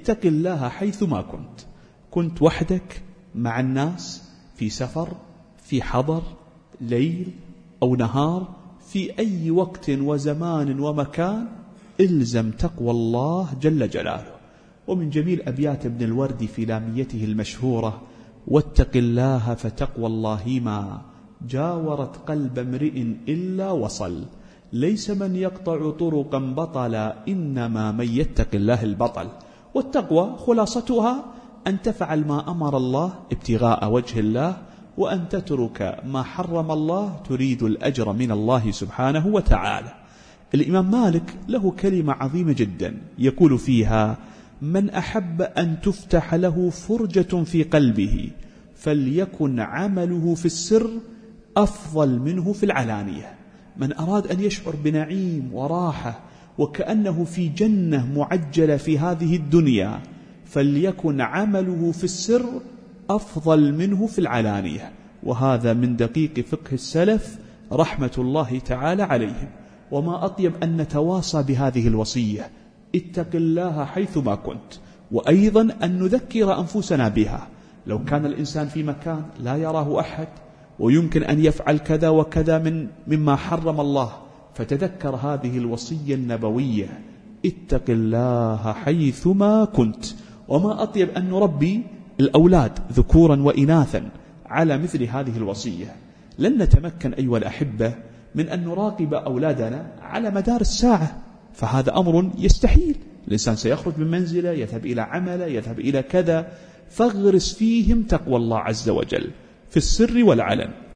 اتق الله حيثما كنت وحدك، مع الناس، في سفر، في حضر، ليل أو نهار، في أي وقت وزمان ومكان، إلزم تقوى الله جل جلاله. ومن جميل أبيات ابن الوردي في لاميته المشهورة: واتق الله فتقوى الله ما جاورت قلب امرئ إلا وصل، ليس من يقطع طرقا بطلا، إنما من يتق الله البطل. والتقوى خلاصتها أن تفعل ما أمر الله ابتغاء وجه الله، وأن تترك ما حرم الله تريد الأجر من الله سبحانه وتعالى. الإمام مالك له كلمة عظيمة جدا يقول فيها: من أحب أن تفتح له فرجة في قلبه فليكن عمله في السر أفضل منه في العلانية. من أراد أن يشعر بنعيم وراحة وكأنه في جنة معجلة في هذه الدنيا، فليكن عمله في السر أفضل منه في العلانية. وهذا من دقيق فقه السلف رحمة الله تعالى عليهم. وما أطيب أن نتواصى بهذه الوصية: اتق الله حيثما كنت. وأيضا أن نذكر أنفسنا بها. لو كان الإنسان في مكان لا يراه أحد ويمكن أن يفعل كذا وكذا مما حرم الله، فتذكر هذه الوصية النبوية: اتق الله حيثما كنت. وما أطيب أن نربي الأولاد ذكورا وإناثا على مثل هذه الوصية. لن نتمكن أيها الأحبة من أن نراقب أولادنا على مدار الساعة، فهذا أمر يستحيل. الإنسان سيخرج من منزله، يذهب إلى عمله، يذهب إلى كذا، فاغرس فيهم تقوى الله عز وجل في السر والعلن.